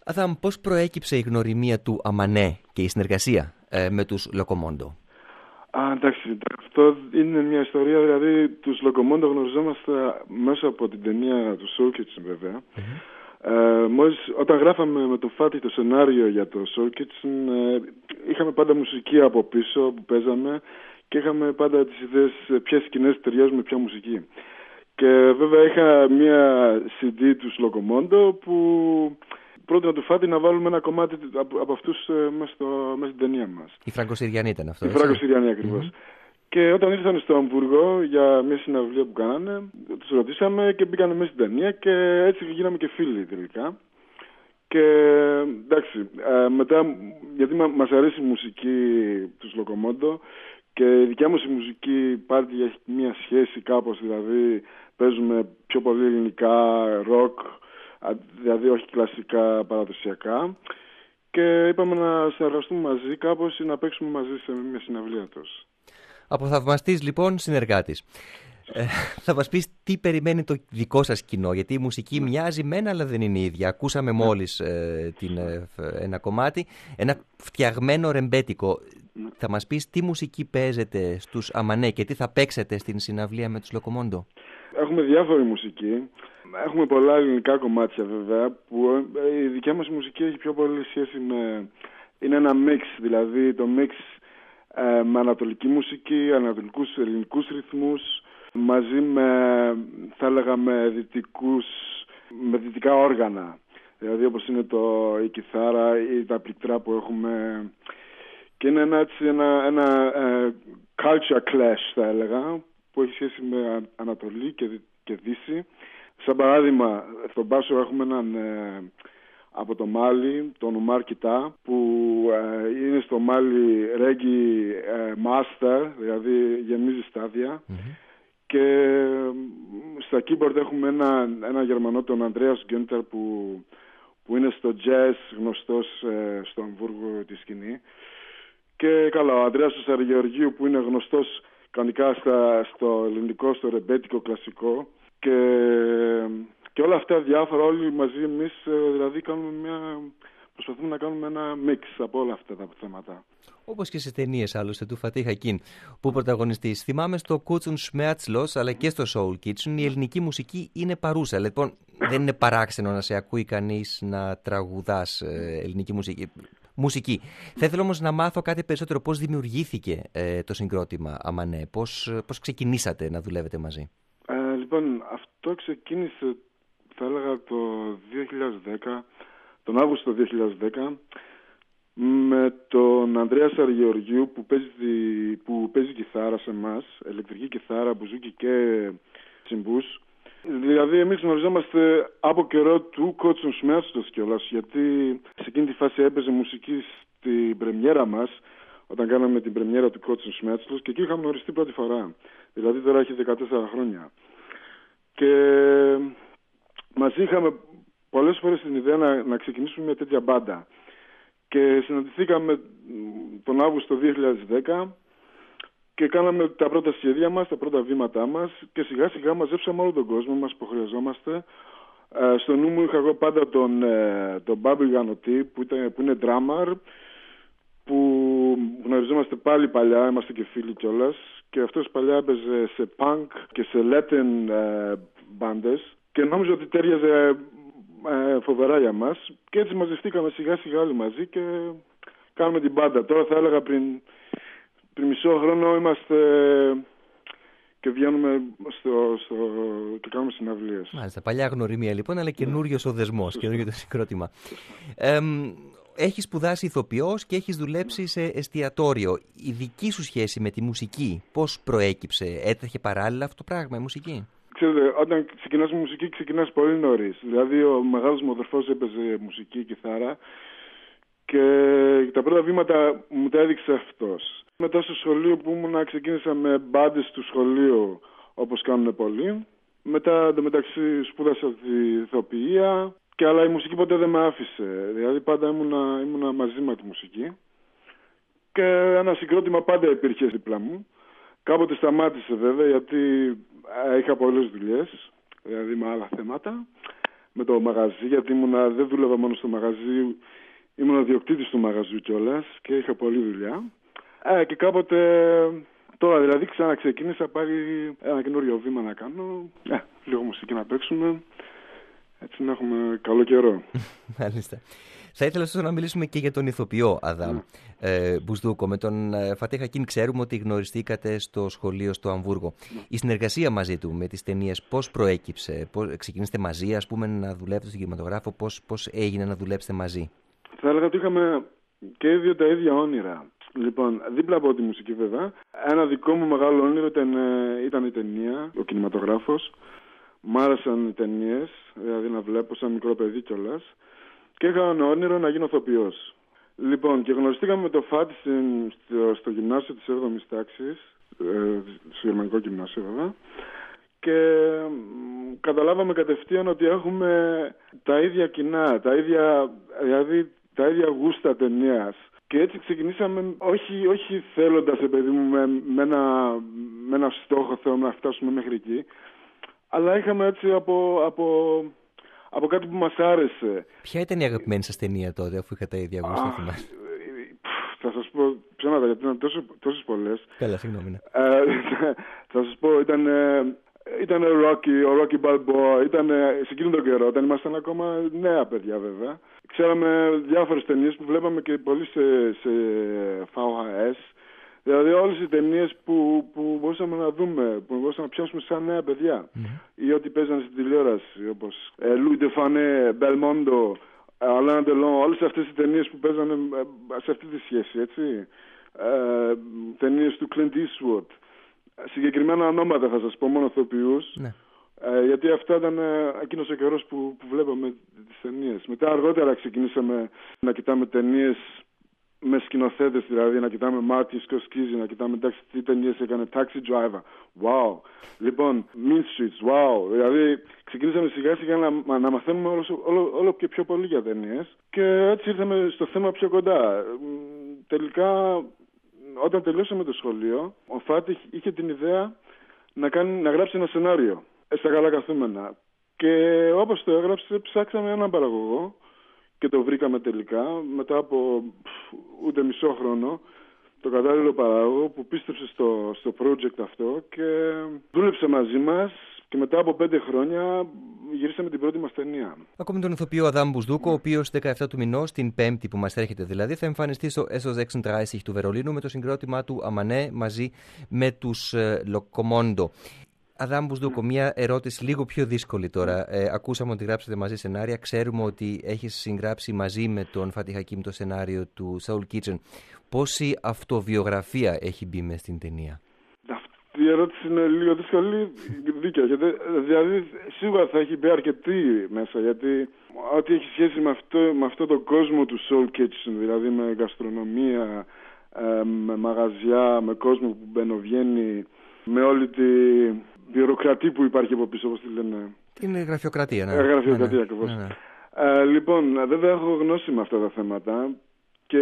Αδάμ, πώς προέκυψε η γνωριμία του Αμανέ και η συνεργασία με τους Λοκομόντο? Εντάξει, αυτό είναι μια ιστορία, δηλαδή τους Λοκομόντο γνωριζόμαστε μέσα από την ταινία του Soul Kitchen βέβαια. Μόλις όταν γράφαμε με το Φάτι το σενάριο για το Soul Kitchen, είχαμε πάντα μουσική από πίσω που παίζαμε και είχαμε πάντα τις ιδέες ποιες σκηνές ταιριάζουν με ποια μουσική. Και βέβαια είχα μια CD του Λοκομόντο που πρότεινα του Φάτι να βάλουμε ένα κομμάτι από αυτούς μέσα στην ταινία μας. Η Φραγκοσυριανή ήταν αυτό. Η Φραγκοσυριανή ακριβώς. Και όταν ήρθαν στο Αμβούργο για μια συναυλία που κάνανε, τους ρωτήσαμε και μπήκανε μέσα στην ταινία και έτσι γίναμε και φίλοι τελικά. Και εντάξει, μετά, γιατί μας αρέσει η μουσική τους Λοκομόντο και η δικιά μας η μουσική πάλι έχει μια σχέση κάπως, δηλαδή παίζουμε πιο πολύ ελληνικά, ροκ, δηλαδή όχι κλασικά παραδοσιακά, και είπαμε να συνεργαστούμε μαζί κάπως ή να παίξουμε μαζί σε μια συναυλία τους. Από θαυμαστής λοιπόν συνεργάτης. Θα μας πεις τι περιμένει το δικό σας κοινό, γιατί η μουσική μοιάζει μένα αλλά δεν είναι ίδια. Ακούσαμε μόλις ένα κομμάτι, ένα φτιαγμένο ρεμπέτικο. Θα μας πεις τι μουσική παίζετε στους Αμανέ και τι θα παίξετε στην συναυλία με τους Λοκομόντο? Έχουμε διάφορη μουσική. Έχουμε πολλά ελληνικά κομμάτια βέβαια, που η δικιά μας μουσική έχει πιο πολύ σχέση με... Είναι ένα mix, δηλαδή το mix με ανατολική μουσική, ανατολικούς ελληνικούς ρυθμούς, μαζί με, θα έλεγα, με δυτικά όργανα. Δηλαδή όπως είναι η κιθάρα ή τα πληκτρά που έχουμε. Και είναι ένα culture clash, θα έλεγα, που έχει σχέση με Ανατολή και Δύση. Σαν παράδειγμα, στον μπάσο έχουμε έναν από το Μάλι, τον Ουμάρ Κιτά, που είναι στο Μάλι reggae master, δηλαδή γεμίζει στάδια. Και στα keyboard έχουμε ένα Γερμανό, τον Ανδρέας Γκιόντερ, που είναι στο jazz γνωστός στο Αμβούργο τη σκηνή. Και καλά, ο Ανδρέας ο Σαργεωργίου, που είναι γνωστός κανονικά στο ελληνικό, στο ρεμπέτικο κλασικό. Και όλα αυτά διάφορα, όλοι μαζί εμείς, δηλαδή προσπαθούμε να κάνουμε ένα μίξ από όλα αυτά τα θέματα. Όπως και στις ταινίες άλλωστε του Φατίχ Ακίν που πρωταγωνιστής. Θυμάμαι στο Κούτσουν Σμέατσλος αλλά και στο Soul Kitchen η ελληνική μουσική είναι παρούσα. Λοιπόν, δεν είναι παράξενο να σε ακούει κανείς να τραγουδάς ελληνική μουσική. Θα ήθελα όμως να μάθω κάτι περισσότερο. Πώς δημιουργήθηκε το συγκρότημα Αμανέ, πώς ξεκινήσατε να δουλεύετε μαζί? Λοιπόν, αυτό ξεκίνησε, θα έλεγα, το 2010, τον Αύγουστο του 2010, με τον Ανδρέα Σαργεωργίου που παίζει κιθάρα σε εμάς, ηλεκτρική κιθάρα, μπουζούκι και τσιμπούς. Δηλαδή εμείς γνωριζόμαστε από καιρό του Κότσουν Σμέατσλος κιόλας, γιατί σε εκείνη τη φάση έπαιζε μουσική στην πρεμιέρα μας, όταν κάναμε την πρεμιέρα του Κότσουν Σμέατσλος, και εκεί είχαμε γνωριστεί πρώτη φορά. Δηλαδή τώρα έχει 14 χρόνια. Και μαζί είχαμε πολλές φορές την ιδέα να ξεκινήσουμε μια τέτοια μπάντα. Και συναντηθήκαμε τον Αύγουστο 2010 και κάναμε τα πρώτα σχέδια μας, τα πρώτα βήματά μας, και σιγά σιγά μαζέψαμε όλο τον κόσμο μας που χρειαζόμαστε. Στο νου μου είχα εγώ πάντα τον Μπάμπη Γανωτή, που είναι drummer, που γνωριζόμαστε πάλι παλιά, είμαστε και φίλοι κιόλας, και αυτός παλιά έπαιζε σε punk και σε Latin μπάντες και νόμιζα ότι τέριαζε φοβερά για μας, και έτσι μαζευτήκαμε σιγά σιγά όλοι μαζί και κάνουμε την μπάντα. Τώρα θα έλεγα πριν μισό χρόνο είμαστε και βγαίνουμε και κάνουμε συναυλίες. Μάλιστα, παλιά γνωριμία λοιπόν, αλλά καινούριος ο δεσμός, καινούριο το συγκρότημα. Έχεις σπουδάσει ηθοποιός και έχεις δουλέψει σε εστιατόριο. Η δική σου σχέση με τη μουσική πώς προέκυψε? Έτρεχε παράλληλα αυτό το πράγμα, η μουσική? Ξέρετε, όταν ξεκινάς με μουσική ξεκινάς πολύ νωρίς. Δηλαδή ο μεγάλος μου αδερφός έπαιζε μουσική, κιθάρα, και τα πρώτα βήματα μου τα έδειξε αυτός. Μετά στο σχολείο που ήμουνα ξεκίνησα με μπάντες του σχολείου, όπως κάνουν πολλοί. Μετά εντωμεταξύ σπούδασα τη ηθοποιία, αλλά η μουσική ποτέ δεν με άφησε. Δηλαδή πάντα ήμουνα μαζί με τη μουσική. Και ένα συγκρότημα πάντα υπήρχε δίπλα μου. Κάποτε σταμάτησε βέβαια, γιατί είχα πολλές δουλειές, δηλαδή με άλλα θέματα. με το μαγαζί, γιατί δεν δούλευα μόνο στο μαγαζί, ήμουν ο διοκτήτης του μαγαζιού κιόλας και είχα πολλή δουλειά. Και κάποτε, τώρα δηλαδή ξαναξεκίνησα πάλι ένα καινούριο βήμα να κάνω, λίγο μουσική να παίξουμε, έτσι να έχουμε καλό καιρό. Μάλιστα. Θα ήθελα ωστόσο να μιλήσουμε και για τον ηθοποιό Αδάμ Μπουσδούκο. Με τον Φατίχ Χακίν ξέρουμε ότι γνωριστήκατε στο σχολείο στο Αμβούργο. Η συνεργασία μαζί του με τις ταινίες πώς προέκυψε, ξεκινήσετε μαζί, ας πούμε, να δουλεύετε στον κινηματογράφο, πώς έγινε να δουλέψετε μαζί? Θα έλεγα ότι είχαμε και οι δύο τα ίδια όνειρα. Λοιπόν, δίπλα από τη μουσική βέβαια, ένα δικό μου μεγάλο όνειρο ήταν η ταινία, ο κινηματογράφος. Μ' άρεσαν οι ταινίες, δηλαδή να βλέπω σαν μικρό παιδί κιόλας. Και είχα ένα όνειρο να γίνω ηθοποιός. Λοιπόν, και γνωριστήκαμε με το Φάτι στο γυμνάσιο της 7ης τάξης, στο γερμανικό γυμνάσιο βέβαια, και καταλάβαμε κατευθείαν ότι έχουμε τα ίδια κοινά, δηλαδή τα ίδια γούστα ταινίας. Και έτσι ξεκινήσαμε, όχι θέλοντας, παιδί μου, με ένα στόχο, θέλουμε να φτάσουμε μέχρι εκεί, αλλά είχαμε έτσι από κάτι που μας άρεσε. Ποια ήταν η αγαπημένη σας ταινία τότε, αφού είχατε ίδια γούστα, θυμάστε? Θα σας πω ψέματα, γιατί ήταν τόσες πολλές. Καλά, συγγνώμη. Θα σας πω, ήταν ο Rocky Balboa, ήταν σε εκείνον τον καιρό, όταν ήμασταν ακόμα νέα παιδιά βέβαια. Ξέραμε διάφορες ταινίες που βλέπαμε και πολύ σε VHS. Δηλαδή όλες οι ταινίες που μπορούσαμε να δούμε, που μπορούσαμε να πιάσουμε σαν νέα παιδιά. Ή ό,τι παίζανε στην τηλεόραση, όπως Louis Defane, Belmondo, Alain Delon, όλες αυτές οι ταινίες που παίζανε σε αυτή τη σχέση, έτσι. Ταινίες του Clint Eastwood. Συγκεκριμένα ονόματα θα σας πω, μόνο ηθοποιούς. Γιατί αυτά ήταν εκείνος ο καιρός που βλέπαμε τις ταινίες. Μετά αργότερα ξεκινήσαμε να κοιτάμε ταινίες με σκηνοθέτες, δηλαδή να κοιτάμε Μάρτιν Σκορσέζε, να κοιτάμε εντάξει τι ταινίες έκανε, Taxi Driver, wow. Λοιπόν, Mean Streets, wow. Δηλαδή ξεκινήσαμε σιγά σιγά να μαθαίνουμε όλο και πιο πολύ για ταινίες και έτσι ήρθαμε στο θέμα πιο κοντά. Τελικά, όταν τελειώσαμε το σχολείο, ο Φάτιχ είχε την ιδέα να γράψει ένα σενάριο στα καλά καθούμενα. Και όπως το έγραψε, ψάξαμε έναν παραγωγό και το βρήκαμε τελικά, μετά από ούτε μισό χρόνο, το κατάλληλο παράγωγο που πίστεψε στο project αυτό και δούλεψε μαζί μας και μετά από 5 χρόνια γυρίσαμε την πρώτη μας ταινία. Ακόμη τον ηθοποιό Αδάμ Μπουσδούκο, ο οποίος 17 του μηνός, την Πέμπτη που μας έρχεται δηλαδή, θα εμφανιστεί στο SO 36 του Βερολίνου με το συγκρότημά του Αμανέ μαζί με τους Λοκομόντο. Αδάμ Μπουσδούκο, μια ερώτηση λίγο πιο δύσκολη τώρα. Ακούσαμε ότι γράψατε μαζί σενάρια. Ξέρουμε ότι έχεις συγγράψει μαζί με τον Φατίχ Χακίν το σενάριο του Soul Kitchen. Πόση αυτοβιογραφία έχει μπει μες στην ταινία? Αυτή η ερώτηση είναι λίγο δύσκολη, δίκαια. Δηλαδή, σίγουρα θα έχει μπει αρκετή μέσα. Γιατί ό,τι έχει σχέση με αυτό το κόσμο του Soul Kitchen, δηλαδή με γαστρονομία, με μαγαζιά, με κόσμο που μπαινοβγαίνει, με όλη τη μπιουροκρατία που υπάρχει από πίσω, όπως τη λένε. Την γραφειοκρατία, ναι. Γραφειοκρατία, ακριβώς. Λοιπόν, βέβαια έχω γνώση με αυτά τα θέματα και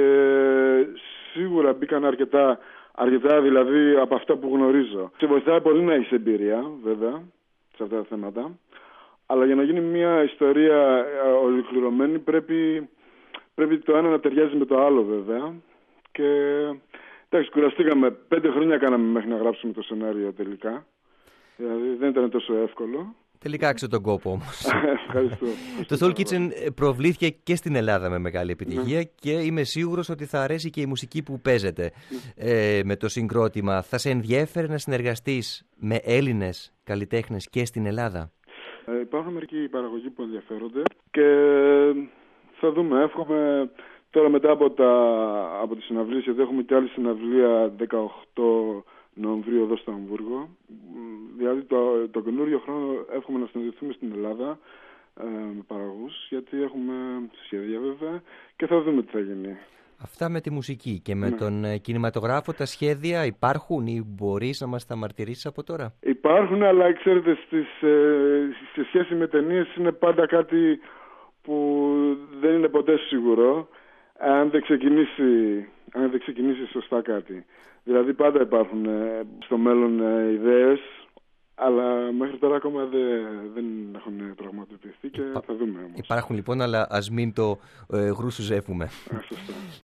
σίγουρα μπήκαν αρκετά δηλαδή από αυτά που γνωρίζω. Σε βοηθάει πολύ να έχεις εμπειρία, βέβαια, σε αυτά τα θέματα. Αλλά για να γίνει μια ιστορία ολοκληρωμένη πρέπει το ένα να ταιριάζει με το άλλο, βέβαια. Και εντάξει, κουραστήκαμε. 5 χρόνια κάναμε μέχρι να γράψουμε το σενάριο τελικά. Δηλαδή δεν ήταν τόσο εύκολο. Τελικά άξιζε τον κόπο όμως. Ευχαριστώ. Το Soul Kitchen προβλήθηκε και στην Ελλάδα με μεγάλη επιτυχία και είμαι σίγουρος ότι θα αρέσει και η μουσική που παίζετε με το συγκρότημα. Θα σε ενδιέφερε να συνεργαστείς με Έλληνες καλλιτέχνες και στην Ελλάδα? Υπάρχουν μερικοί παραγωγοί που ενδιαφέρονται και θα δούμε. Εύχομαι τώρα μετά από τις συναυλίες, γιατί έχουμε και άλλη συναυλία 18 Νοεμβρίου εδώ στο Αμβούργο. Δηλαδή το καινούριο χρόνο εύχομαι να συναντηθούμε στην Ελλάδα με παραγωγούς, γιατί έχουμε σχέδια βέβαια και θα δούμε τι θα γίνει. Αυτά με τη μουσική και με τον κινηματογράφο, τα σχέδια υπάρχουν ή μπορείς να μας τα μαρτυρήσεις από τώρα? Υπάρχουν, αλλά ξέρετε, σε σχέση με ταινίες είναι πάντα κάτι που δεν είναι ποτέ σίγουρο αν δεν ξεκινήσει σωστά κάτι. Δηλαδή πάντα υπάρχουν στο μέλλον ιδέες, Αλλά μέχρι τώρα ακόμα δεν έχουν πραγματοποιηθεί και θα δούμε όμως. Υπάρχουν λοιπόν, αλλά ας μην το γρουσουζεύουμε. Σωστά.